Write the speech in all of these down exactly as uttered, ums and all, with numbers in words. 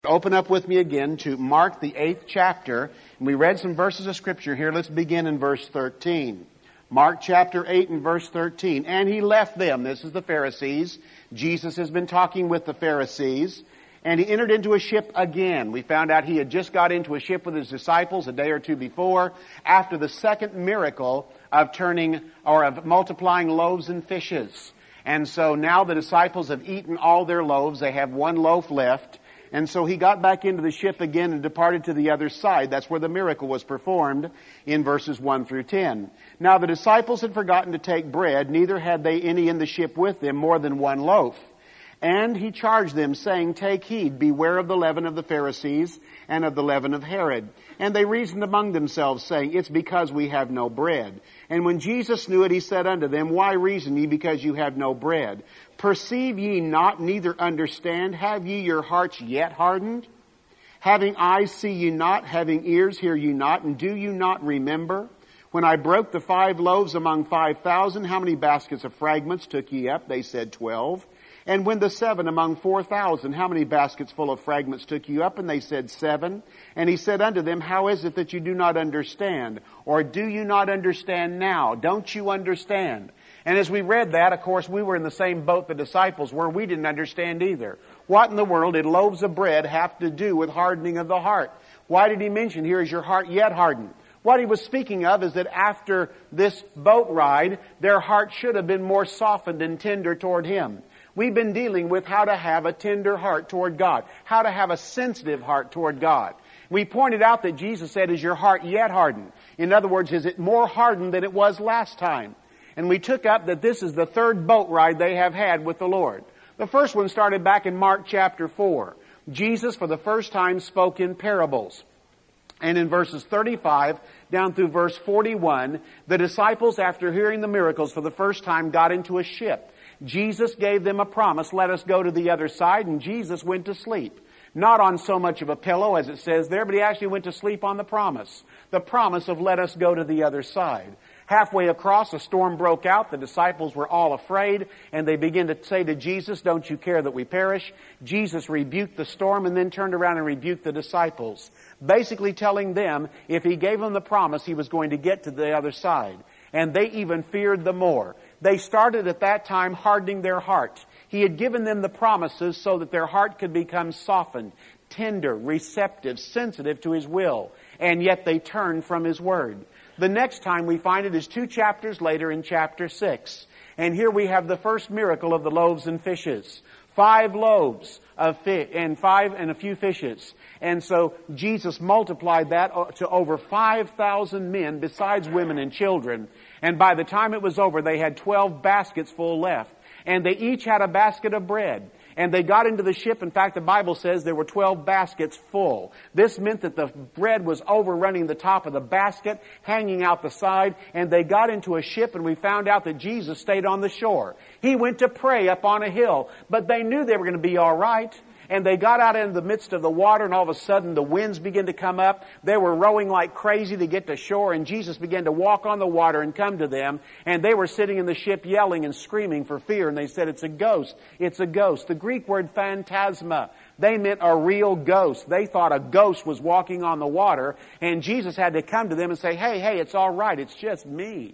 open up with me again to Mark, the eighth chapter. And we read some verses of Scripture here. Let's begin in verse thirteen. Mark chapter eight and verse thirteen. And he left them. This is the Pharisees. Jesus has been talking with the Pharisees. And he entered into a ship again. We found out he had just got into a ship with his disciples a day or two before, after the second miracle of turning or of multiplying loaves and fishes. And so now the disciples have eaten all their loaves. They have one loaf left. And so he got back into the ship again and departed to the other side. That's where the miracle was performed in verses one through ten. Now the disciples had forgotten to take bread, neither had they any in the ship with them more than one loaf. And he charged them, saying, Take heed, beware of the leaven of the Pharisees and of the leaven of Herod. And they reasoned among themselves, saying, It's because we have no bread. And when Jesus knew it, he said unto them, Why reason ye because you have no bread? Perceive ye not, neither understand? Have ye your hearts yet hardened? Having eyes see ye not, having ears hear ye not, and do you not remember? When I broke the five loaves among five thousand, how many baskets of fragments took ye up? They said, Twelve. And when the seven among four thousand, how many baskets full of fragments took you up? And they said, Seven. And he said unto them, How is it that you do not understand? Or do you not understand now? Don't you understand? And as we read that, of course, we were in the same boat the disciples were. We didn't understand either. What in the world did loaves of bread have to do with hardening of the heart? Why did he mention, here is your heart yet hardened? What he was speaking of is that after this boat ride, their heart should have been more softened and tender toward him. We've been dealing with how to have a tender heart toward God, how to have a sensitive heart toward God. We pointed out that Jesus said, Is your heart yet hardened? In other words, is it more hardened than it was last time? And we took up that this is the third boat ride they have had with the Lord. The first one started back in Mark chapter four. Jesus, for the first time, spoke in parables. And in verses thirty-five down through verse forty-one, the disciples, after hearing the miracles for the first time, got into a ship. Jesus gave them a promise, let us go to the other side, and Jesus went to sleep. Not on so much of a pillow as it says there, but he actually went to sleep on the promise. The promise of let us go to the other side. Halfway across, a storm broke out. The disciples were all afraid, and they began to say to Jesus, Don't you care that we perish? Jesus rebuked the storm and then turned around and rebuked the disciples, basically telling them if he gave them the promise, he was going to get to the other side. And they even feared the more. They started at that time hardening their heart. He had given them the promises so that their heart could become softened, tender, receptive, sensitive to his will. And yet they turned from his word. The next time we find it is two chapters later in chapter six. And here we have the first miracle of the loaves and fishes. Five loaves of fish and five and a few fishes. And so Jesus multiplied that to over five thousand men besides women and children. And by the time it was over, they had twelve baskets full left. And they each had a basket of bread. And they got into the ship. In fact, the Bible says there were twelve baskets full. This meant that the bread was overrunning the top of the basket, hanging out the side. And they got into a ship, and we found out that Jesus stayed on the shore. He went to pray up on a hill. But they knew they were going to be all right. And they got out into the midst of the water, and all of a sudden the winds began to come up. They were rowing like crazy to get to shore, and Jesus began to walk on the water and come to them. And they were sitting in the ship yelling and screaming for fear. And they said, It's a ghost. It's a ghost. The Greek word phantasma, they meant a real ghost. They thought a ghost was walking on the water. And Jesus had to come to them and say, Hey, hey, it's all right. It's just me.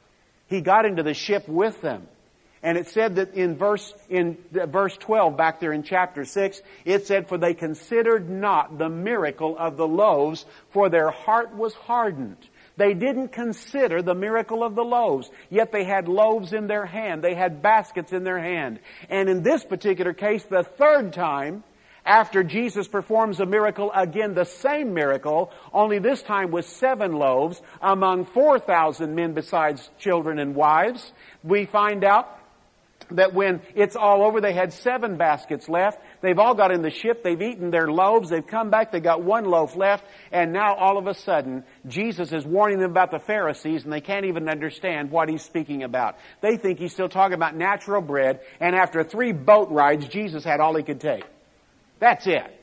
He got into the ship with them. And it said that in verse in verse twelve, back there in chapter six, it said, For they considered not the miracle of the loaves, for their heart was hardened. They didn't consider the miracle of the loaves, yet they had loaves in their hand. They had baskets in their hand. And in this particular case, the third time, after Jesus performs a miracle, again the same miracle, only this time with seven loaves among four thousand men besides children and wives, we find out that when it's all over, they had seven baskets left. They've all got in the ship. They've eaten their loaves. They've come back. They've got one loaf left. And now all of a sudden, Jesus is warning them about the Pharisees, and they can't even understand what he's speaking about. They think he's still talking about natural bread. And after three boat rides, Jesus had all he could take. That's it.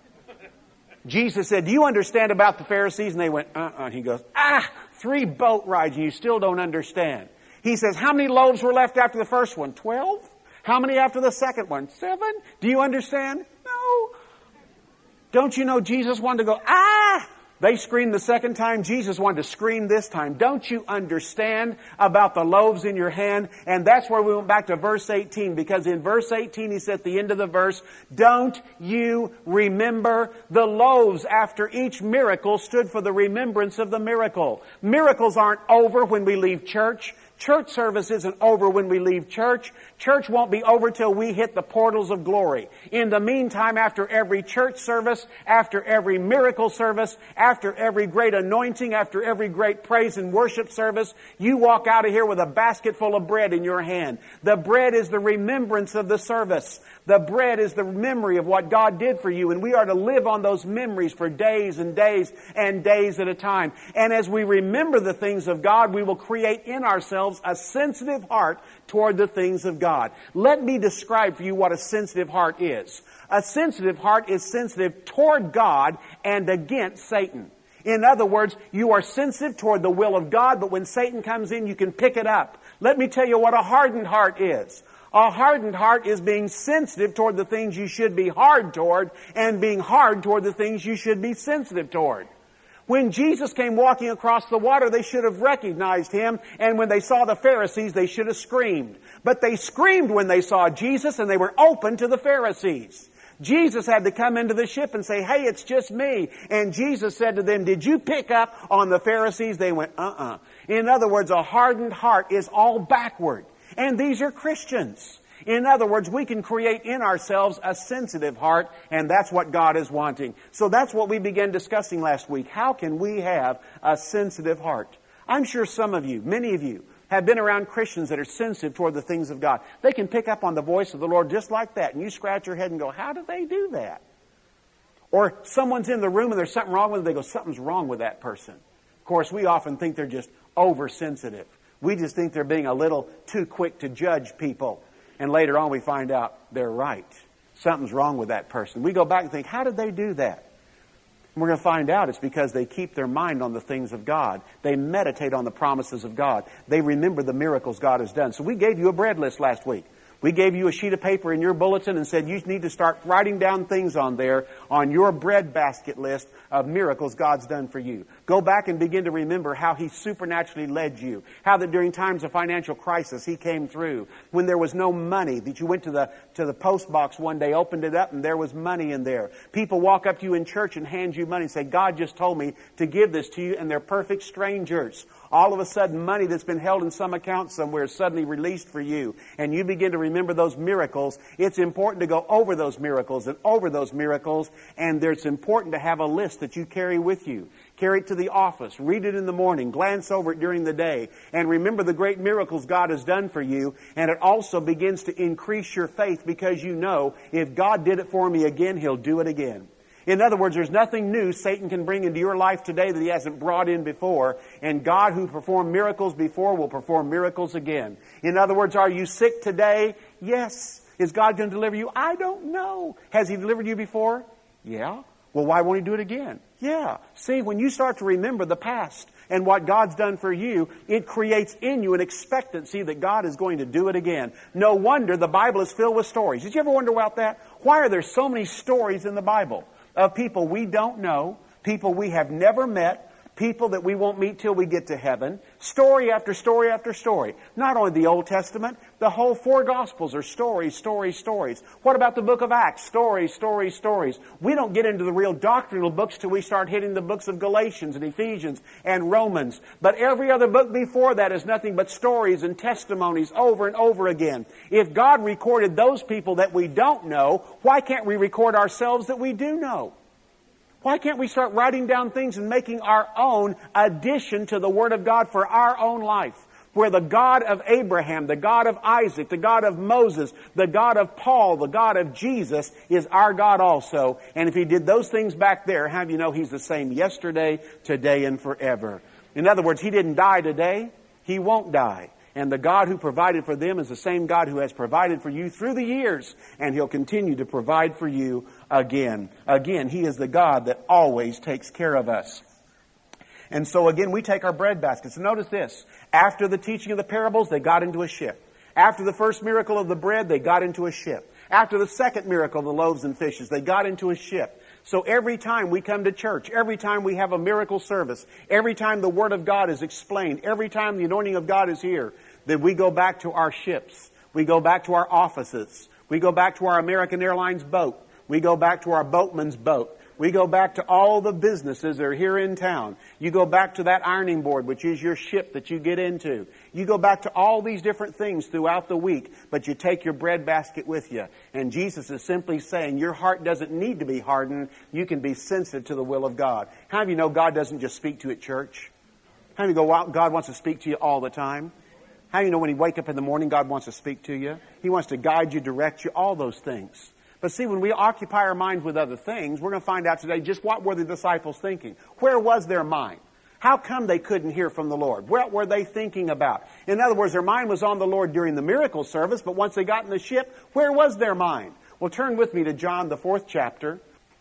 Jesus said, Do you understand about the Pharisees? And they went, uh-uh. He goes, ah, three boat rides, and you still don't understand. He says, how many loaves were left after the first one? Twelve? How many after the second one? Seven? Do you understand? No. Don't you know Jesus wanted to go, ah! They screamed the second time. Jesus wanted to scream this time. Don't you understand about the loaves in your hand? And that's where we went back to verse eighteen. Because in verse eighteen, he said at the end of the verse, don't you remember the loaves after each miracle stood for the remembrance of the miracle. Miracles aren't over when we leave church. Church service isn't over when we leave church. Church won't be over till we hit the portals of glory. In the meantime, after every church service, after every miracle service, after every great anointing, after every great praise and worship service, you walk out of here with a basket full of bread in your hand. The bread is the remembrance of the service. The bread is the memory of what God did for you, and we are to live on those memories for days and days and days at a time. And as we remember the things of God, we will create in ourselves a sensitive heart toward the things of God. Let me describe for you what a sensitive heart is. A sensitive heart is sensitive toward God and against Satan. In other words, you are sensitive toward the will of God, but when Satan comes in, you can pick it up. Let me tell you what a hardened heart is. A hardened heart is being sensitive toward the things you should be hard toward, and being hard toward the things you should be sensitive toward. When Jesus came walking across the water, they should have recognized Him, and when they saw the Pharisees, they should have screamed. But they screamed when they saw Jesus, and they were open to the Pharisees. Jesus had to come into the ship and say, hey, it's just me. And Jesus said to them, did you pick up on the Pharisees? They went, uh-uh. In other words, a hardened heart is all backward. And these are Christians. In other words, we can create in ourselves a sensitive heart, and that's what God is wanting. So that's what we began discussing last week. How can we have a sensitive heart? I'm sure some of you, many of you, have been around Christians that are sensitive toward the things of God. They can pick up on the voice of the Lord just like that, and you scratch your head and go, how do they do that? Or someone's in the room and there's something wrong with them. They go, something's wrong with that person. Of course, we often think they're just oversensitive. We just think they're being a little too quick to judge people. And later on we find out they're right. Something's wrong with that person. We go back and think, how did they do that? And we're going to find out it's because they keep their mind on the things of God. They meditate on the promises of God. They remember the miracles God has done. So we gave you a bread list last week. We gave you a sheet of paper in your bulletin and said you need to start writing down things on there on your bread basket list of miracles God's done for you. Go back and begin to remember how He supernaturally led you. How that during times of financial crisis He came through. When there was no money, that you went to the to the post box one day, opened it up, and there was money in there. People walk up to you in church and hand you money and say, God just told me to give this to you, and they're perfect strangers. All of a sudden, money that's been held in some account somewhere is suddenly released for you. And you begin to remember those miracles. It's important to go over those miracles and over those miracles. And it's important to have a list that you carry with you. Carry it to the office. Read it in the morning. Glance over it during the day. And remember the great miracles God has done for you. And it also begins to increase your faith because you know if God did it for me again, He'll do it again. In other words, there's nothing new Satan can bring into your life today that he hasn't brought in before. And God, who performed miracles before, will perform miracles again. In other words, are you sick today? Yes. Is God going to deliver you? I don't know. Has He delivered you before? Yeah. Well, why won't He do it again? Yeah. See, when you start to remember the past and what God's done for you, it creates in you an expectancy that God is going to do it again. No wonder the Bible is filled with stories. Did you ever wonder about that? Why are there so many stories in the Bible? Of people we don't know, people we have never met, people that we won't meet till we get to heaven. Story after story after story. Not only the Old Testament, the whole four Gospels are stories, stories, stories. What about the book of Acts? Stories, stories, stories. We don't get into the real doctrinal books till we start hitting the books of Galatians and Ephesians and Romans. But every other book before that is nothing but stories and testimonies over and over again. If God recorded those people that we don't know, why can't we record ourselves that we do know? Why can't we start writing down things and making our own addition to the Word of God for our own life? Where the God of Abraham, the God of Isaac, the God of Moses, the God of Paul, the God of Jesus is our God also. And if He did those things back there, how do you know He's the same yesterday, today, and forever? In other words, He didn't die today. He won't die. And the God who provided for them is the same God who has provided for you through the years. And He'll continue to provide for you again. Again, He is the God that always takes care of us. And so again, we take our bread baskets. And notice this. After the teaching of the parables, they got into a ship. After the first miracle of the bread, they got into a ship. After the second miracle of the loaves and fishes, they got into a ship. So every time we come to church, every time we have a miracle service, every time the Word of God is explained, every time the anointing of God is here, then we go back to our ships. We go back to our offices. We go back to our American Airlines boat. We go back to our boatman's boat. We go back to all the businesses that are here in town. You go back to that ironing board, which is your ship that you get into. You go back to all these different things throughout the week, but you take your bread basket with you. And Jesus is simply saying your heart doesn't need to be hardened. You can be sensitive to the will of God. How do you know God doesn't just speak to you at church? How do you go out? God wants to speak to you all the time? How do you know when you wake up in the morning, God wants to speak to you? He wants to guide you, direct you, all those things. But see, when we occupy our minds with other things, we're going to find out today just what were the disciples thinking. Where was their mind? How come they couldn't hear from the Lord? What were they thinking about? In other words, their mind was on the Lord during the miracle service, but once they got in the ship, where was their mind? Well, turn with me to John, the fourth chapter.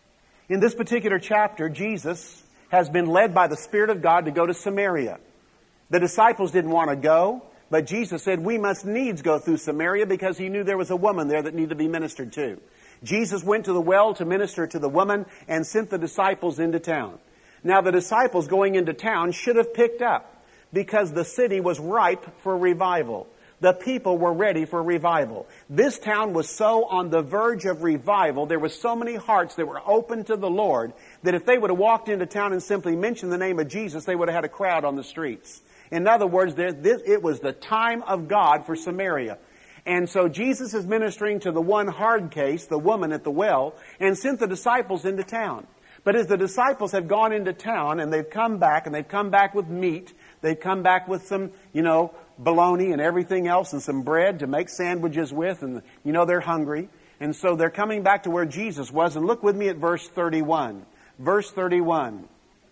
In this particular chapter, Jesus has been led by the Spirit of God to go to Samaria. The disciples didn't want to go, but Jesus said, we must needs go through Samaria because he knew there was a woman there that needed to be ministered to. Jesus went to the well to minister to the woman and sent the disciples into town. Now the disciples going into town should have picked up because the city was ripe for revival. The people were ready for revival. This town was so on the verge of revival. There were so many hearts that were open to the Lord that if they would have walked into town and simply mentioned the name of Jesus, they would have had a crowd on the streets. In other words, it was the time of God for Samaria. And so Jesus is ministering to the one hard case, the woman at the well, and sent the disciples into town. But as the disciples have gone into town and they've come back, and they've come back with meat, they've come back with some, you know, bologna and everything else and some bread to make sandwiches with, and, you know, they're hungry. And so they're coming back to where Jesus was. And look with me at verse thirty-one. Verse thirty-one.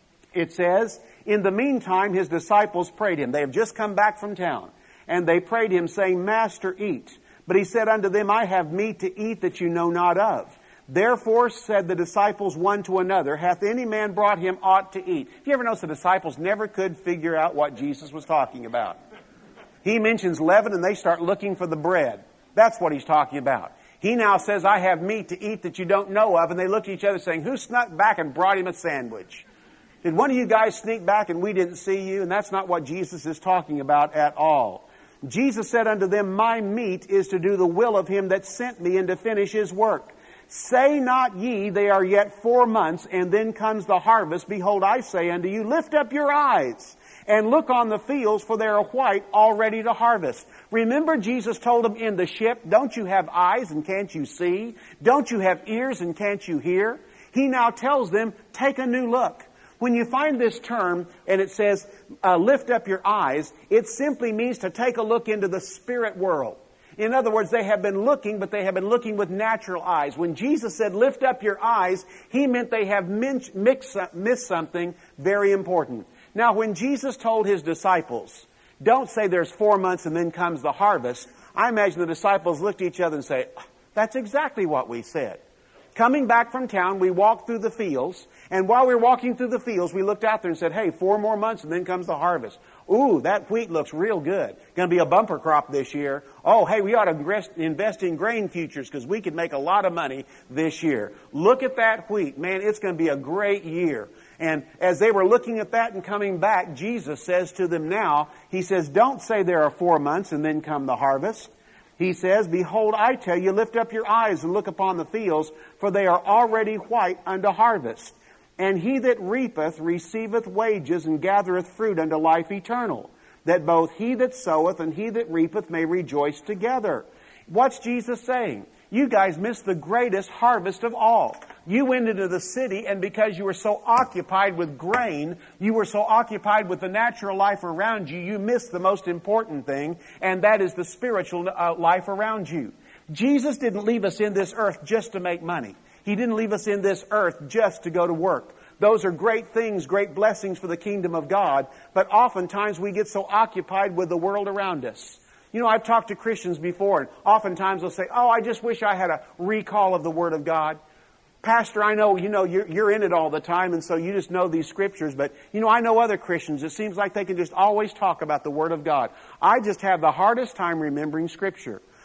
It says, in the meantime, his disciples prayed him. They have just come back from town. And they prayed him, saying, Master, eat. But he said unto them, I have meat to eat that you know not of. Therefore said the disciples one to another, hath any man brought him aught to eat? Have you ever noticed the disciples never could figure out what Jesus was talking about? He mentions leaven and they start looking for the bread. That's what he's talking about. He now says, I have meat to eat that you don't know of. And they look at each other saying, who snuck back and brought him a sandwich? Did one of you guys sneak back and we didn't see you? And that's not what Jesus is talking about at all. Jesus said unto them, my meat is to do the will of him that sent me and to finish his work. Say not ye, they are yet four months, and then comes the harvest. Behold, I say unto you, lift up your eyes and look on the fields, for they are white, already to harvest. Remember, Jesus told them in the ship, don't you have eyes and can't you see? Don't you have ears and can't you hear? He now tells them, take a new look. When you find this term and it says, uh, lift up your eyes, it simply means to take a look into the spirit world. In other words, they have been looking, but they have been looking with natural eyes. When Jesus said, lift up your eyes, he meant they have mixed, missed something very important. Now, when Jesus told his disciples, don't say there's four months and then comes the harvest, I imagine the disciples looked at each other and say, that's exactly what we said. Coming back from town, we walked through the fields, and while we were walking through the fields, we looked out there and said, hey, four more months and then comes the harvest. Ooh, that wheat looks real good. Going to be a bumper crop this year. Oh, hey, we ought to invest in grain futures because we could make a lot of money this year. Look at that wheat. Man, it's going to be a great year. And as they were looking at that and coming back, Jesus says to them now, he says, don't say there are four months and then come the harvest. He says, behold, I tell you, lift up your eyes and look upon the fields, for they are already white unto harvest. And he that reapeth receiveth wages and gathereth fruit unto life eternal, that both he that soweth and he that reapeth may rejoice together. What's Jesus saying? You guys missed the greatest harvest of all. You went into the city, and because you were so occupied with grain, you were so occupied with the natural life around you, you missed the most important thing, and that is the spiritual uh, life around you. Jesus didn't leave us in this earth just to make money. He didn't leave us in this earth just to go to work. Those are great things, great blessings for the kingdom of God, but oftentimes we get so occupied with the world around us. You know, I've talked to Christians before, and oftentimes they'll say, oh, I just wish I had a recall of the Word of God. Pastor, I know, you know, you're, you're in it all the time, and so you just know these scriptures, but, you know, I know other Christians. It seems like they can just always talk about the Word of God. I just have the hardest time remembering Scripture.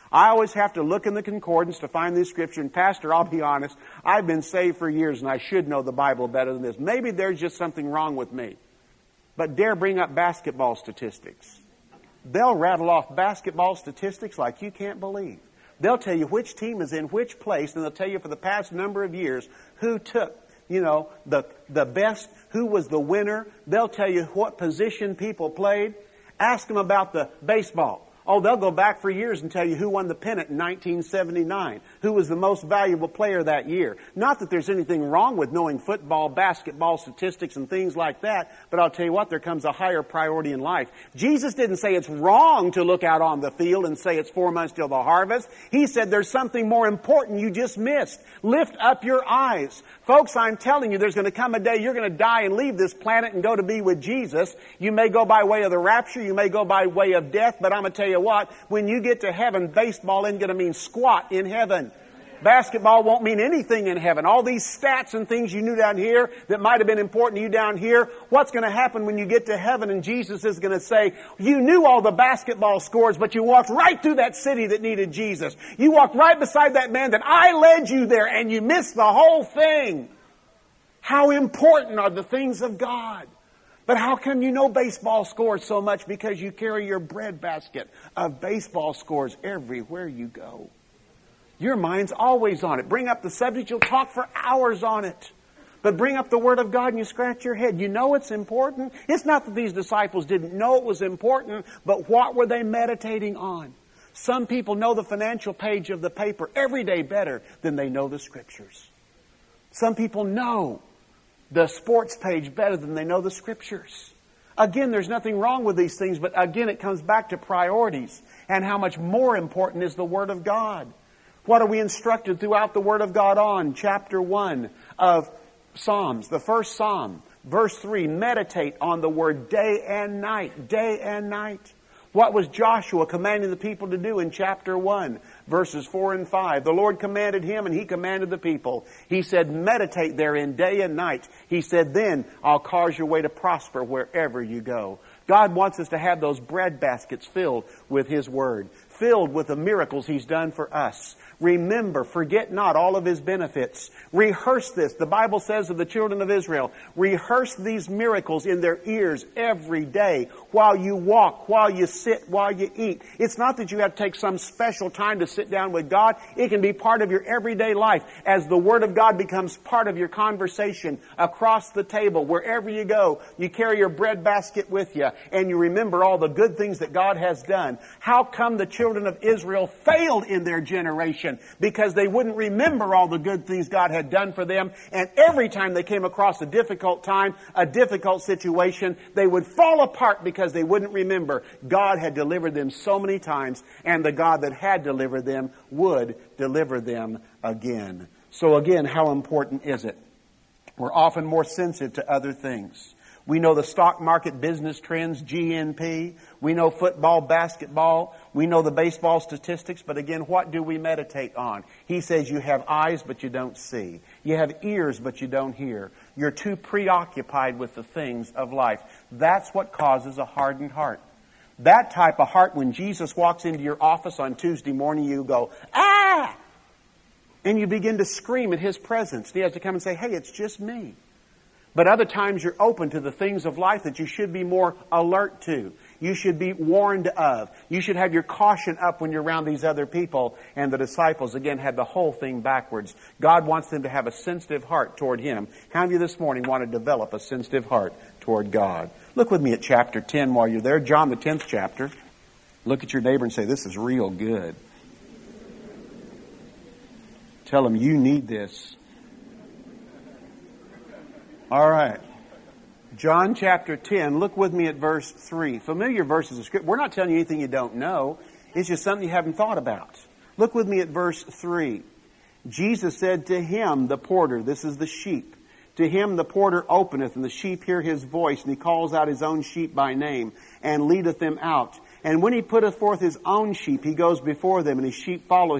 I always have to look in the concordance to find this scripture. And Pastor, I'll be honest, I've been saved for years and I should know the Bible better than this. Maybe there's just something wrong with me. But dare bring up basketball statistics. They'll rattle off basketball statistics like you can't believe. They'll tell you which team is in which place, and they'll tell you for the past number of years who took, you know, the, the best, who was the winner. They'll tell you what position people played. Ask them about the baseball. Oh, they'll go back for years and tell you who won the pennant in nineteen seventy-nine, who was the most valuable player that year. Not that there's anything wrong with knowing football, basketball, statistics, and things like that, but I'll tell you what, there comes a higher priority in life. Jesus didn't say it's wrong to look out on the field and say it's four months till the harvest. He said there's something more important you just missed. Lift up your eyes. Folks, I'm telling you, there's going to come a day you're going to die and leave this planet and go to be with Jesus. You may go by way of the rapture, you may go by way of death, but I'm going to tell you what, when you get to heaven, baseball isn't going to mean squat in heaven. Basketball won't mean anything in heaven. All these stats and things you knew down here that might have been important to you down here, what's going to happen when you get to heaven and Jesus is going to say, you knew all the basketball scores, but you walked right through that city that needed Jesus. You walked right beside that man that I led you there and you missed the whole thing. How important are the things of God? But how come you know baseball scores so much? Because you carry your bread basket of baseball scores everywhere you go. Your mind's always on it. Bring up the subject, you'll talk for hours on it. But bring up the Word of God and you scratch your head. You know it's important. It's not that these disciples didn't know it was important, but what were they meditating on? Some people know the financial page of the paper every day better than they know the Scriptures. Some people know the sports page better than they know the Scriptures. Again, there's nothing wrong with these things, but again, it comes back to priorities and how much more important is the Word of God. What are we instructed throughout the Word of God on? Chapter one of Psalms, the first Psalm, verse three, meditate on the Word day and night, day and night. What was Joshua commanding the people to do in chapter one, verses four and five? The Lord commanded him and he commanded the people. He said, meditate therein day and night. He said, then I'll cause your way to prosper wherever you go. God wants us to have those bread baskets filled with His Word, filled with the miracles He's done for us. Remember, forget not all of His benefits. Rehearse this. The Bible says of the children of Israel, rehearse these miracles in their ears every day while you walk, while you sit, while you eat. It's not that you have to take some special time to sit down with God. It can be part of your everyday life as the Word of God becomes part of your conversation across the table. Wherever you go, you carry your bread basket with you and you remember all the good things that God has done. How come the children of Israel failed in their generation? Because they wouldn't remember all the good things God had done for them. And every time they came across a difficult time, a difficult situation, they would fall apart because they wouldn't remember God had delivered them so many times, and the God that had delivered them would deliver them again. So again, how important is it? We're often more sensitive to other things. We know the stock market business trends, G N P. We know football, basketball. We know the baseball statistics. But again, what do we meditate on? He says you have eyes, but you don't see. You have ears, but you don't hear. You're too preoccupied with the things of life. That's what causes a hardened heart. That type of heart, when Jesus walks into your office on Tuesday morning, you go, ah! And you begin to scream at His presence. He has to come and say, hey, it's just me. But other times you're open to the things of life that you should be more alert to. You should be warned of. You should have your caution up when you're around these other people. And the disciples, again, had the whole thing backwards. God wants them to have a sensitive heart toward Him. How many of you this morning want to develop a sensitive heart toward God? Look with me at chapter ten while you're there. John, the tenth chapter. Look at your neighbor and say, this is real good. Tell them you need this. All right. John chapter ten, look with me at verse three. Familiar verses of Scripture. We're not telling you anything you don't know. It's just something you haven't thought about. Look with me at verse three. Jesus said to him, the porter, this is the sheep. To him the porter openeth, and the sheep hear his voice, and he calls out his own sheep by name, and leadeth them out. And when he putteth forth his own sheep, he goes before them, and his sheep follow him,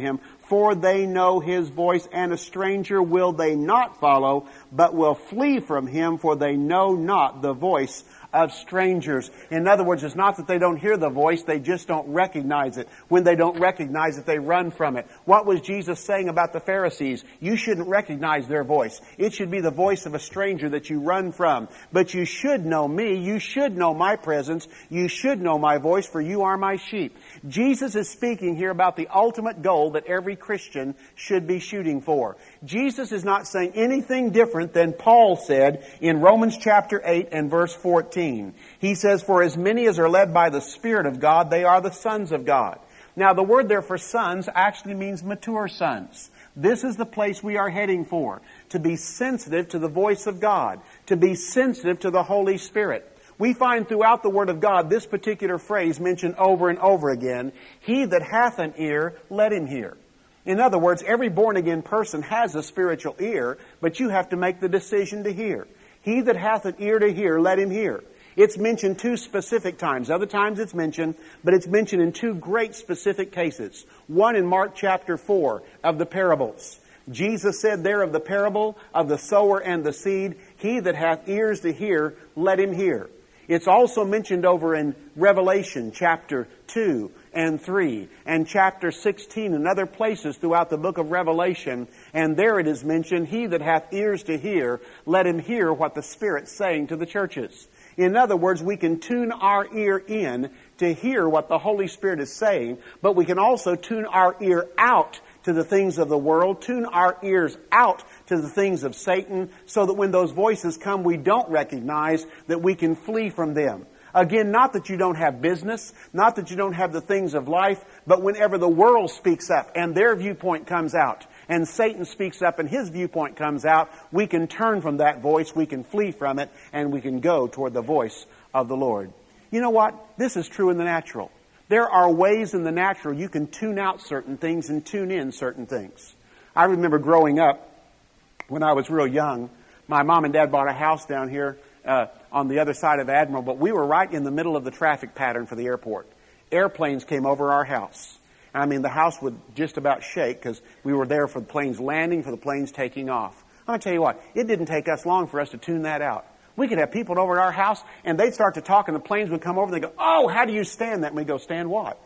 for they know his voice, and a stranger will they not follow, but will flee from him, for they know not the voice of strangers. In other words, it's not that they don't hear the voice, they just don't recognize it. When they don't recognize it, they run from it. What was Jesus saying about the Pharisees? You shouldn't recognize their voice. It should be the voice of a stranger that you run from. But you should know me. You should know my presence. You should know my voice, for you are my sheep. Jesus is speaking here about the ultimate goal that every Christian should be shooting for. Jesus is not saying anything different than Paul said in Romans chapter eight and verse fourteen. He says, for as many as are led by the Spirit of God, they are the sons of God. Now, the word there for sons actually means mature sons. This is the place we are heading for, to be sensitive to the voice of God, to be sensitive to the Holy Spirit. We find throughout the Word of God this particular phrase mentioned over and over again, he that hath an ear, let him hear. In other words, every born-again person has a spiritual ear, but you have to make the decision to hear. He that hath an ear to hear, let him hear. It's mentioned two specific times. Other times it's mentioned, but it's mentioned in two great specific cases. One in Mark chapter four of the parables. Jesus said there of the parable of the sower and the seed, he that hath ears to hear, let him hear. It's also mentioned over in Revelation chapter two and three and chapter sixteen and other places throughout the book of Revelation. And there it is mentioned, he that hath ears to hear, let him hear what the Spirit's saying to the churches. In other words, we can tune our ear in to hear what the Holy Spirit is saying, but we can also tune our ear out to the things of the world, tune our ears out to the things of Satan, so that when those voices come we don't recognize, that we can flee from them. Again, not that you don't have business, not that you don't have the things of life, but whenever the world speaks up and their viewpoint comes out, and Satan speaks up and his viewpoint comes out, we can turn from that voice, we can flee from it, and we can go toward the voice of the Lord. You know what? This is true in the natural. There are ways in the natural you can tune out certain things and tune in certain things. I remember growing up, when I was real young, my mom and dad bought a house down here uh, on the other side of Admiral, but we were right in the middle of the traffic pattern for the airport. Airplanes came over our house. I mean, the house would just about shake because we were there for the planes landing, for the planes taking off. I'm going to tell you what, it didn't take us long for us to tune that out. We could have people over at our house, and they'd start to talk, and the planes would come over, and they'd go, oh, how do you stand that? And we'd go, stand what?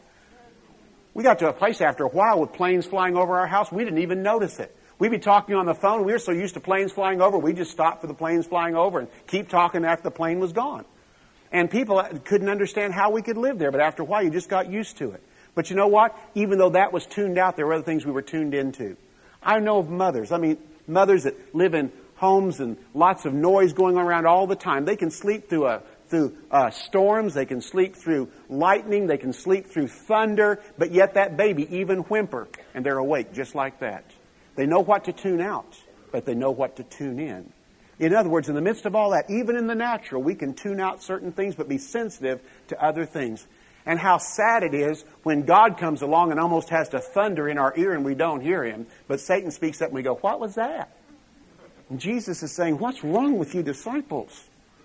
We got to a place after a while with planes flying over our house, we didn't even notice it. We'd be talking on the phone, we were so used to planes flying over, we just stopped for the planes flying over and keep talking after the plane was gone. And people couldn't understand how we could live there, but after a while you just got used to it. But you know what? Even though that was tuned out, there were other things we were tuned into. I know of mothers. I mean, mothers that live in homes and lots of noise going on around all the time. They can sleep through a, through uh, storms. They can sleep through lightning. They can sleep through thunder. But yet that baby even whimper, and they're awake just like that. They know what to tune out, but they know what to tune in. In other words, in the midst of all that, even in the natural, we can tune out certain things, but be sensitive to other things. And how sad it is when God comes along and almost has to thunder in our ear and we don't hear Him. But Satan speaks up and we go, what was that? And Jesus is saying, what's wrong with you disciples?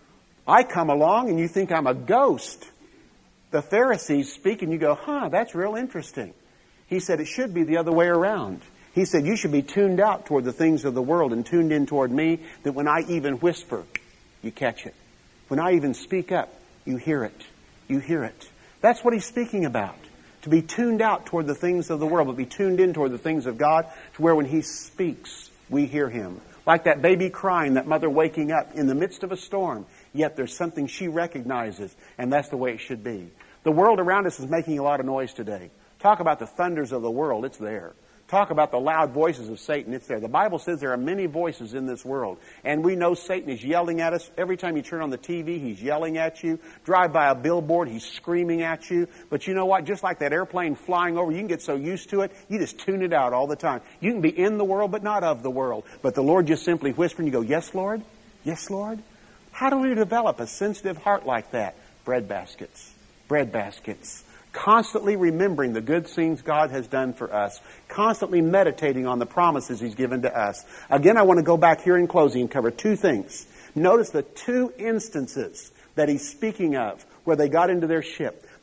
I come along and you think I'm a ghost. The Pharisees speak and you go, huh, that's real interesting. He said it should be the other way around. He said you should be tuned out toward the things of the world and tuned in toward me, that when I even whisper, you catch it. When I even speak up, you hear it. You hear it. That's what He's speaking about. To be tuned out toward the things of the world, but be tuned in toward the things of God, to where when He speaks, we hear Him. Like that baby crying, that mother waking up in the midst of a storm, yet there's something she recognizes, and that's the way it should be. The world around us is making a lot of noise today. Talk about the thunders of the world, it's there. Talk about the loud voices of Satan, it's there. The Bible says there are many voices in this world. And we know Satan is yelling at us. Every time you turn on the T V, he's yelling at you. Drive by a billboard, he's screaming at you. But you know what? Just like that airplane flying over, you can get so used to it, you just tune it out all the time. You can be in the world, but not of the world. But the Lord just simply whispering, you go, yes, Lord? Yes, Lord? How do we develop a sensitive heart like that? Bread baskets. Bread baskets. Constantly remembering the good things God has done for us. Constantly meditating on the promises He's given to us. Again, I want to go back here in closing and cover two things. Notice the two instances that He's speaking of where they got into their ship.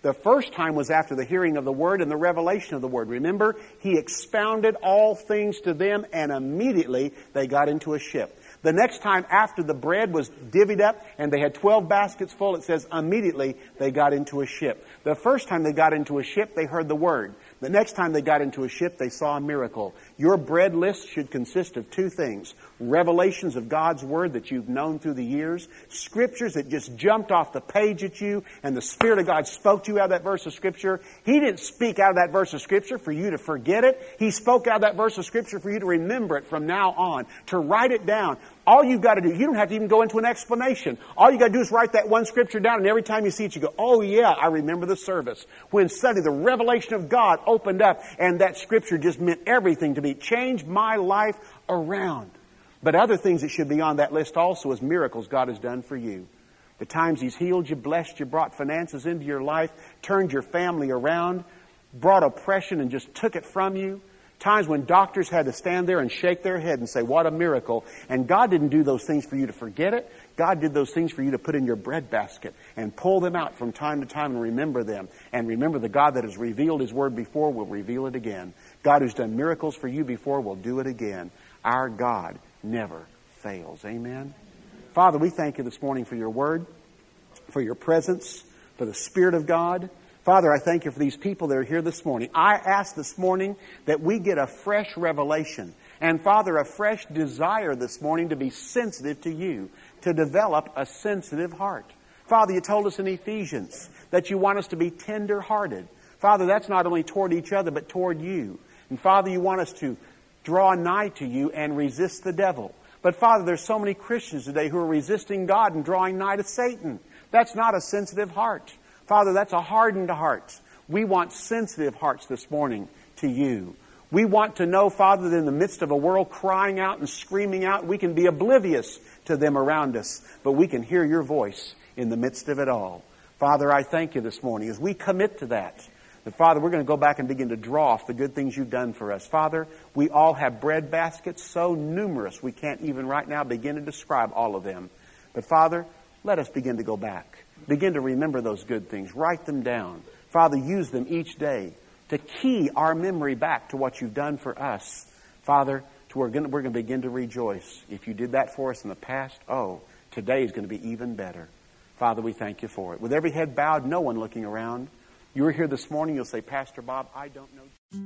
The first time was after the hearing of the Word and the revelation of the Word. Remember, He expounded all things to them, and immediately they got into a ship. The next time after the bread was divvied up and they had twelve baskets full, it says immediately they got into a ship. The first time they got into a ship, they heard the Word. The next time they got into a ship, they saw a miracle. Your bread list should consist of two things. Revelations of God's Word that you've known through the years. Scriptures that just jumped off the page at you and the Spirit of God spoke to you out of that verse of Scripture. He didn't speak out of that verse of Scripture for you to forget it. He spoke out of that verse of Scripture for you to remember it from now on, to write it down. All you've got to do, you don't have to even go into an explanation. All you've got to do is write that one Scripture down, and every time you see it, you go, oh yeah, I remember the service. When suddenly the revelation of God opened up, and that Scripture just meant everything to me. Changed my life around. But other things that should be on that list also is miracles God has done for you. The times He's healed you, blessed you, brought finances into your life, turned your family around, brought oppression and just took it from you. Times when doctors had to stand there and shake their head and say, what a miracle. And God didn't do those things for you to forget it. God did those things for you to put in your bread basket and pull them out from time to time and remember them. And remember, the God that has revealed His Word before will reveal it again. God who's done miracles for you before will do it again. Our God never fails. Amen. Father, we thank You this morning for Your Word, for Your presence, for the Spirit of God. Father, I thank You for these people that are here this morning. I ask this morning that we get a fresh revelation. And Father, a fresh desire this morning to be sensitive to You, to develop a sensitive heart. Father, You told us in Ephesians that You want us to be tender-hearted. Father, that's not only toward each other, but toward You. And Father, You want us to draw nigh to You and resist the devil. But Father, there's so many Christians today who are resisting God and drawing nigh to Satan. That's not a sensitive heart. Father, that's a hardened heart. We want sensitive hearts this morning to You. We want to know, Father, that in the midst of a world crying out and screaming out, we can be oblivious to them around us, but we can hear Your voice in the midst of it all. Father, I thank You this morning as we commit to that. But Father, we're going to go back and begin to draw off the good things You've done for us. Father, we all have bread baskets so numerous we can't even right now begin to describe all of them. But Father, let us begin to go back. Begin to remember those good things. Write them down. Father, use them each day to key our memory back to what You've done for us. Father, to we're going to, we're going to begin to rejoice. If You did that for us in the past, oh, today is going to be even better. Father, we thank You for it. With every head bowed, no one looking around. You were here this morning, you'll say, Pastor Bob, I don't know.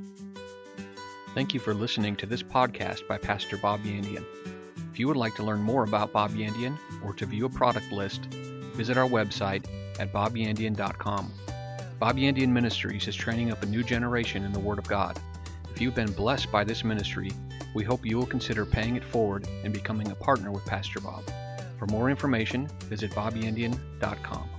Thank you for listening to this podcast by Pastor Bob Yandian. If you would like to learn more about Bob Yandian or to view a product list, visit our website at bob yandian dot com. Bob Yandian Ministries is training up a new generation in the Word of God. If you've been blessed by this ministry, we hope you will consider paying it forward and becoming a partner with Pastor Bob. For more information, visit bob yandian dot com.